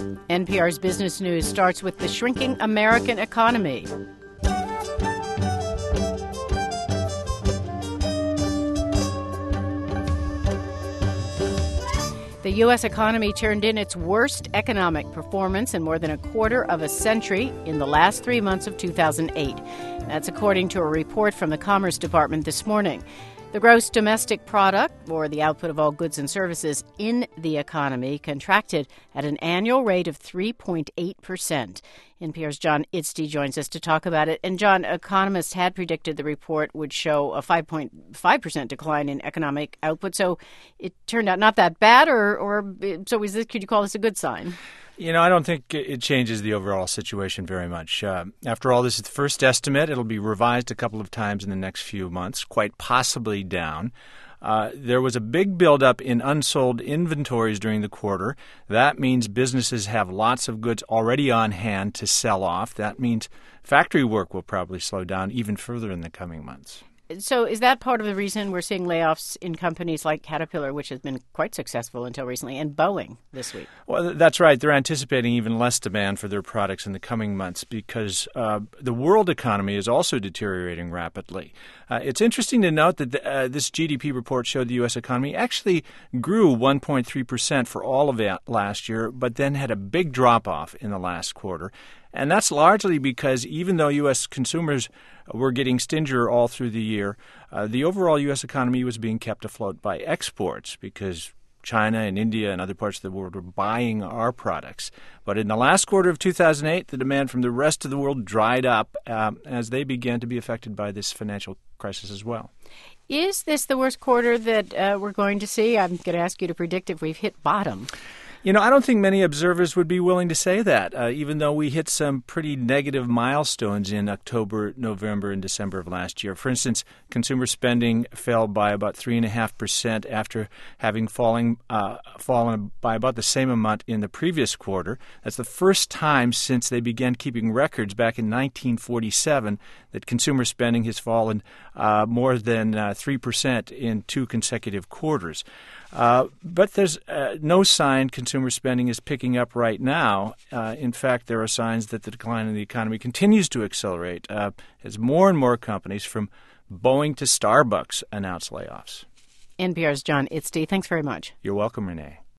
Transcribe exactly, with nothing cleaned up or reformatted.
N P R's Business News starts with the shrinking American economy. The U S economy turned in its worst economic performance in more than a quarter of a century in the last three months of two thousand eight. That's according to a report from the Commerce Department this morning. The gross domestic product, or the output of all goods and services in the economy, contracted at an annual rate of three point eight percent. N P R's John Itzty joins us to talk about it. And John, economists had predicted the report would show a five point five percent decline in economic output. So it turned out not that bad, or, or so is this, could you call this a good sign? You know, I don't think it changes the overall situation very much. Uh, after all, this is the first estimate. It'll be revised a couple of times in the next few months, quite possibly down. Uh, there was a big buildup in unsold inventories during the quarter. That means businesses have lots of goods already on hand to sell off. That means factory work will probably slow down even further in the coming months. So is that part of the reason we're seeing layoffs in companies like Caterpillar, which has been quite successful until recently, and Boeing this week? Well, that's right. They're anticipating even less demand for their products in the coming months because uh, the world economy is also deteriorating rapidly. Uh, it's interesting to note that the, uh, this G D P report showed the U S economy actually grew one point three percent for all of it last year, but then had a big drop-off in the last quarter. And that's largely because even though U S consumers were getting stingier all through the year, uh, the overall U S economy was being kept afloat by exports because China and India and other parts of the world were buying our products. But in the last quarter of two thousand eight, the demand from the rest of the world dried up um, as they began to be affected by this financial crisis as well. Is this the worst quarter that uh, we're going to see? I'm going to ask you to predict if we've hit bottom. You know, I don't think many observers would be willing to say that, uh, even though we hit some pretty negative milestones in October, November, and December of last year. For instance, consumer spending fell by about three point five percent after having falling, uh, fallen by about the same amount in the previous quarter. That's the first time since they began keeping records back in nineteen forty-seven that consumer spending has fallen uh, more than uh, three percent in two consecutive quarters. Uh, but there's uh, no sign consumer spending is picking up right now. Uh, in fact, there are signs that the decline in the economy continues to accelerate uh, as more and more companies, from Boeing to Starbucks, announce layoffs. N P R's John Itzty, thanks very much. You're welcome, Renee.